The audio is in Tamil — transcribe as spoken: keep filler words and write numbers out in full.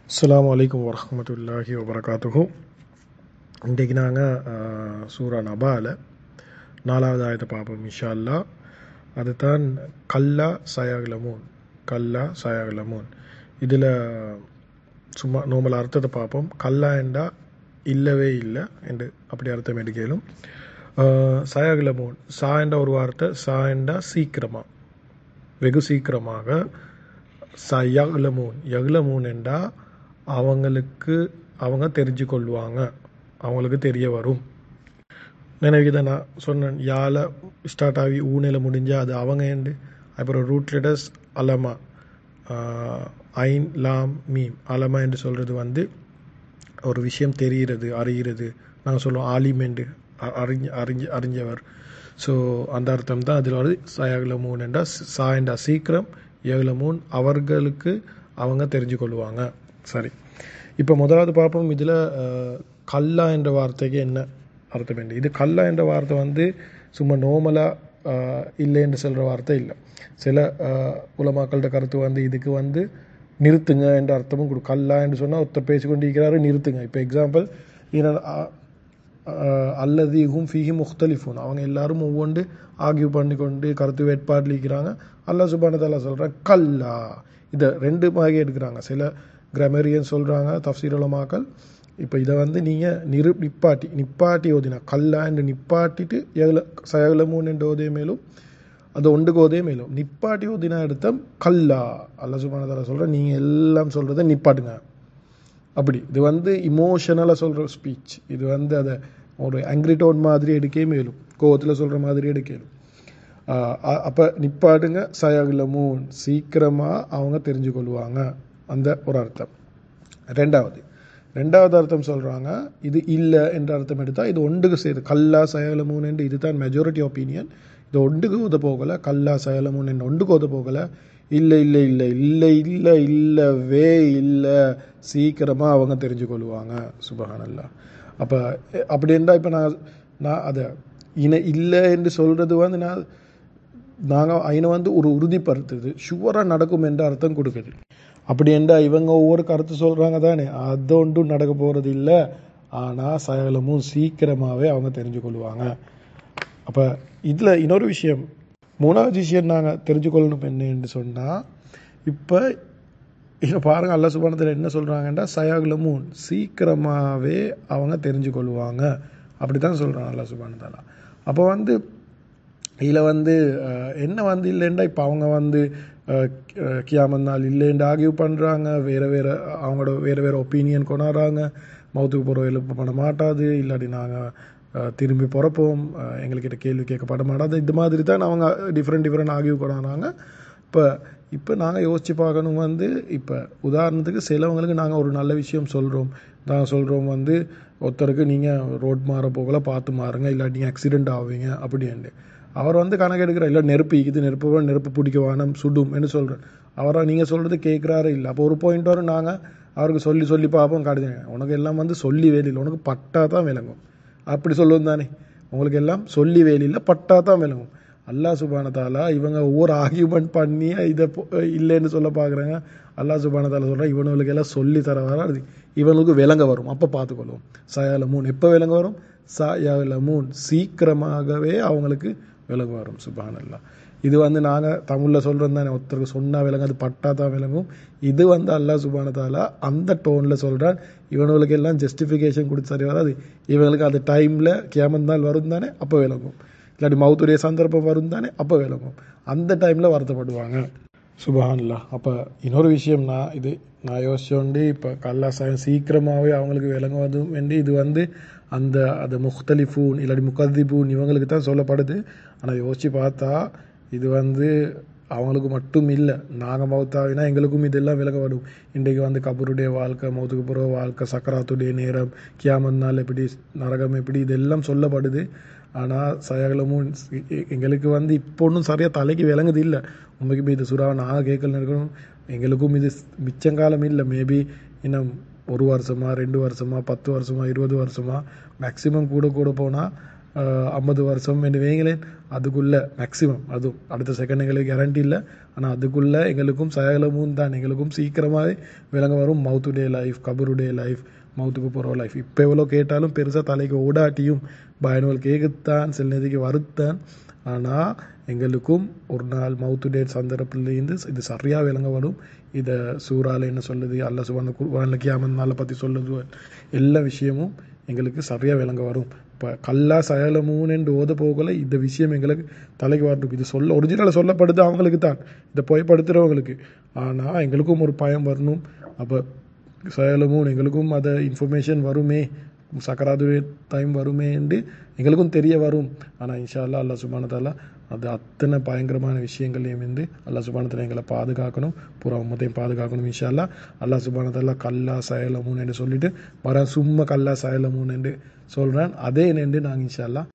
அஸ்ஸலாமு அலைக்கும் வரஹ்மத்துல்லாஹி வபரகாத்துஹு. இன்றைக்கு நாங்கள் சூரா நபாவில் நாலாவது ஆயத்தை பார்ப்போம் இன்ஷா அல்லாஹ். அதுதான் கல்லா சயக்லமூன். கல்லா சயக்லமூன் இதில் சும்மா நோமல் அர்த்தத்தை பார்ப்போம். கல்லா என்றா இல்லவே இல்லை என்று அப்படி அர்த்தம் எடுக்கலும். சயக்லமூன் சா என்ற ஒரு வார்த்தை, சா என்றா சீக்கிரமாக, வெகு சீக்கிரமாக. சயக்லமூன் யக்லமூன் என்றா அவங்களுக்கு அவங்க தெரிஞ்சு கொள்வாங்க, அவங்களுக்கு தெரிய வரும். நினைவுக்கு நான் சொன்னேன், யாழ ஸ்டார்ட் ஆகி ஊனையில் முடிஞ்சால் அது அவங்க என்று. அப்புறம் ரூட் லெட்டர்ஸ் அலமா, ஐன் லாம் மீம். அலமா என்று சொல்கிறது வந்து ஒரு விஷயம் தெரிகிறது, அறிகிறது. நாங்கள் சொல்லுவோம் ஆலிம் என்று, அறிஞ்ச அறிஞ்ச அறிஞ்சவர். ஸோ அந்த அர்த்தம் தான் அதில் வருது. சயக்லமூன் என்றா சா என்றா சீக்கிரம், யக்லமூன் அவர்களுக்கு அவங்க தெரிஞ்சு கொள்வாங்க. சரி, இப்போ முதலாவது பார்ப்போம். இதில் கல்லா என்ற வார்த்தைக்கு என்ன அர்த்தம் என்று. இது கல்லா என்ற வார்த்தை வந்து சும்மா நோமலாக இல்லை என்று சொல்கிற வார்த்தை இல்லை. சில உலமாக்கள்கிட்ட கருத்து வந்து இதுக்கு வந்து நிறுத்துங்க என்ற அர்த்தமும் கொடு. கல்லா என்று சொன்னால் ஒருத்தர் பேசிக்கொண்டு இருக்கிறாரு, நிறுத்துங்க. இப்போ எக்ஸாம்பிள், அல்லது ஹும் ஃபீஹி முக்தலிஃபூன், அவங்க எல்லாரும் ஒவ்வொன்று ஆகியூ பண்ணி கொண்டு கருத்து வேட்பாட்டில் இருக்கிறாங்க. அல்லாஹ் சுப்ஹானஹு வ தஆலா சொல்கிறாங்க கல்லா. இதை ரெண்டு மாதிரி எடுக்கிறாங்க. சில கிராமரியன் சொல்கிறாங்க, தஃப்சீர் உலமாக்கள், இப்போ இதை வந்து நீங்கள் நிரு நிப்பாட்டி நிப்பாட்டி ஓதினா கல்லா என்று நிப்பாட்டிட்டு எவ்வளோ சயக்லமூன் என்று ஓதே மேலும் அந்த ஒன்றுக்கு ஓதே மேலும் நிப்பாட்டி ஓதினா எடுத்த கல்லா. அல்லாஹ் சுப்ஹானஹு வ தஆலா சொல்கிறேன், நீங்கள் எல்லாம் சொல்கிறத நிப்பாட்டுங்க. அப்படி இது வந்து இமோஷனலாக சொல்கிற ஸ்பீச். இது வந்து அதை ஒரு ஆங்கிரி டோன் மாதிரி எடுக்கவே மேலும், கோவத்தில் சொல்கிற மாதிரி எடுக்கலும். அப்போ நிப்பாட்டுங்க, சயக்லமூன் சீக்கிரமாக அவங்க தெரிஞ்சு கொள்வாங்க, அந்த ஒரு அர்த்தம். ரெண்டாவது ரெண்டாவது அர்த்தம் சொல்கிறாங்க, இது இல்லை என்ற அர்த்தம் எடுத்தால் இது ஒன்றுக்கு சேருது. கல்லா சயக்லமூன் என்று இதுதான் மெஜாரிட்டி ஒப்பீனியன். இது ஒன்றுக்கு ஓத போகலை. கல்லா சயக்லமூன் என்று ஒன்றுக்கு ஓத போகலை. இல்லை இல்லை இல்லை இல்லை இல்லை இல்லவே இல்லை, சீக்கிரமாக அவங்க தெரிஞ்சு கொள்வாங்க. சுப்ஹானல்லாஹ். அப்போ அப்படி இருந்தால் இப்போ நான் நான் அதை இன இல்லை என்று சொல்கிறது வந்து நான் நாங்கள் ஐனை வந்து ஒரு உறுதிப்படுத்துது, ஷுவராக நடக்கும் என்ற அர்த்தம் கொடுக்குது. அப்படி என்றால் இவங்க ஒவ்வொரு கருத்து சொல்கிறாங்க தானே, அது ஒன்றும் நடக்க போகிறது இல்லை. ஆனால் சயக்லமூன் சீக்கிரமாகவே அவங்க தெரிஞ்சு கொள்வாங்க. அப்போ இதில் இன்னொரு விஷயம், மூணாவது விஷயம் நாங்கள் தெரிஞ்சு கொள்ளணும் என்னன்னு சொன்னால், இப்போ இப்போ பாருங்கள், அல்லாஹ் சுப்ஹானஹு வ தஆலா என்ன சொல்கிறாங்கன்னா சயக்லமூன் சீக்கிரமாகவே அவங்க தெரிஞ்சு கொள்வாங்க, அப்படி தான் சொல்கிறாங்க அல்லாஹ் சுப்ஹானஹு வ தஆலா. அப்போ வந்து இதில் வந்து என்ன வந்து இல்லைண்டா, இப்போ அவங்க வந்து கியாமத் நாள் இல்லைன்னு ஆகியூ பண்ணுறாங்க, வேறு வேறு அவங்களோட வேறு வேறு ஒப்பீனியன் கொண்டாடுறாங்க. மௌத்துக்கு போகிற எழுப்பப்பட மாட்டாது, இல்லாட்டி நாங்கள் திரும்பி பிறப்போம், எங்கள்கிட்ட கேள்வி கேட்கப்பட மாட்டாது. இந்த மாதிரி தான் அவங்க டிஃப்ரெண்ட் டிஃப்ரெண்ட் ஆகியூ கொண்டாடுறாங்க. இப்போ இப்போ நாங்கள் யோசித்து பார்க்கணும் வந்து, இப்போ உதாரணத்துக்கு சிலவங்களுக்கு நாங்கள் ஒரு நல்ல விஷயம் சொல்கிறோம். நாங்கள் சொல்கிறோம் வந்து ஒருத்தருக்கு நீங்கள் ரோட் மாற போகல பார்த்து மாறுங்க, இல்லாட்டி நீங்கள் ஆக்சிடெண்ட் ஆவீங்க அப்படின்ட்டு. அவர் வந்து கணக்கு எடுக்கிறார், இல்லை நெருப்பு இது நெருப்பு நெருப்பு பிடிக்க வேணும் சுடும் என்று சொல்கிறேன். அவரை நீங்கள் சொல்கிறது கேட்குறாரு இல்லை. அப்போ ஒரு பாயிண்ட் வரும், நாங்கள் அவருக்கு சொல்லி சொல்லி பார்ப்போம், காட்டுங்க உனக்கு எல்லாம் வந்து சொல்லி வேலையில் உனக்கு பட்டா தான் விளங்கும், அப்படி சொல்லுவோம் தானே. உங்களுக்கு எல்லாம் சொல்லி வேலையில் பட்டா தான் விளங்கும். அல்லாஹ் சுப்ஹானஹு வ தஆலா இவங்க ஒவ்வொரு ஆர்கியூமெண்ட் பண்ணி இதை இல்லைன்னு சொல்ல பார்க்குறாங்க. அல்லாஹ் சுப்ஹானஹு வ தஆலா சொல்கிறேன், இவனுக்கு எல்லாம் சொல்லி தர வராது, இவனுக்கு விளங்க வரும், அப்போ பார்த்துக்கொள்வோம். சயக்லமூன் எப்போ விளங்க வரும்? சயக்லமூன் சீக்கிரமாகவே அவங்களுக்கு விளங்க வரும். சுப்ஹானல்லாஹ். இது வந்து நாங்கள் தமிழில் சொல்கிறது தானே, ஒருத்தருக்கு சொன்னால் விளங்கும், அது பட்டா தான் விளங்கும். இது வந்து அல்லாஹ் சுப்ஹானஹு வ தஆலா அந்த டோனில் சொல்கிறான். இவனுக்கு எல்லாம் ஜஸ்டிஃபிகேஷன் கொடுத்து சரி வராது, இவங்களுக்கு அந்த டைமில் கியாமத் நாள் வரும் தானே, அப்போ விளங்கும். இல்லாட்டி மௌத்துடைய சந்தர்ப்பம் வரும் தானே, அப்போ விளங்கும். அந்த டைமில் வருத்தப்படுவாங்க. சுப்ஹானல்லாஹ். அப்போ இன்னொரு விஷயம்னா, இது நான் யோசிச்சோண்டு இப்போ கல்லா சாயம் சீக்கிரமாகவே அவங்களுக்கு விளங்குவதும் வேண்டி இது வந்து அந்த அது முக்தலிஃபூன் இல்லாட்டி முகதிபூன் இவங்களுக்கு தான் சொல்லப்படுது. ஆனால் யோசித்து பார்த்தா இது வந்து அவங்களுக்கு மட்டும் இல்லை, நாங்கள் மௌத்தாவினா எங்களுக்கும் இதெல்லாம் விலக வரும். இன்றைக்கு வந்து கபருடைய வாழ்க்கை, மௌத்துக்கு பிறகு வாழ்க்கை, சக்கராத்துடைய நேரம், கியாமத் நாள் எப்படி, நரகம் எப்படி, இதெல்லாம் சொல்லப்படுது. ஆனால் சயக்லமூன் எங்களுக்கு வந்து இப்போ ஒன்றும் சரியாக தலைக்கு விளங்குது இல்லை. உண்மைக்குமே இது சுறாவை நாங்கள் கேட்கல இருக்கணும், எங்களுக்கும் இது மிச்சங்காலம் இல்லை. மேபி இன்னும் ஒரு வருஷமா ரெண்டு வருஷமா பத்து வருஷமா இருபது வருஷமா மேக்ஸிமம் கூட கூட போனால் ஐம்பது வருஷம் என்று வைங்களேன், அதுக்குள்ளே மேக்ஸிமம், அதுவும் அடுத்த செகண்ட் எங்களுக்கு கேரண்டி இல்லை, ஆனால் அதுக்குள்ளே எங்களுக்கும் சகலமும் தான் எங்களுக்கும் சீக்கிரமாகவே விளங்க வரும். மவுத்துடைய லைஃப், கபருடைய லைஃப், மவுத்துக்கு போகிற லைஃப். இப்போ எவ்வளோ கேட்டாலும் பெருசாக தலைக்கு ஓடாட்டியும் பயனுவல் கேட்குத்தான், சில நேதிக்கு வருத்தான். ஆனால் எங்களுக்கும் ஒரு நாள் மவுத்துடைய சந்தர்ப்பத்திலேருந்து இது சரியாக விளங்க வரும். இதை சூறால என்ன சொல்லுது, அல்லா சுபான குர்ஆன்ல கியாமத் நாளை பற்றி சொல்லுது, எல்லா விஷயமும் எங்களுக்கு சரியாக விளங்க வரும். இப்போ கல்லா சயலமூன் என்று ஓத போகல இந்த விஷயம் எங்களுக்கு தலைக்கு வரணும். இது சொல்ல ஒரிஜினலாக சொல்லப்படுது அவங்களுக்கு தான், இதை போய்படுத்துகிறவங்களுக்கு. ஆனால் எங்களுக்கும் ஒரு பயம் வரணும். அப்போ சயலமூன் எங்களுக்கும் அதை இன்ஃபர்மேஷன் வருமே, சக்கராது டைம் வருமே என்று எங்களுக்கும் தெரிய வரும். ஆனால் இன்ஷா அல்லா அல்லா சுப்ஹானஹு வ தஆலா அது அத்தனை பயங்கரமான விஷயங்களையும் வந்து அல்லா சுப்ஹானஹு வ தஆலா எங்களை பாதுகாக்கணும், பூரா உம்மத்தையும் பாதுகாக்கணும் இன்ஷா அல்லா. அல்லா சுப்ஹானஹு வ தஆலா கல்லா சயலமூன் என்று சொல்லிட்டு வர சும்மா கல்லா சயலமூன் என்று சொல்கிறேன், அதே என்று நாங்கள் இன்ஷா அல்லா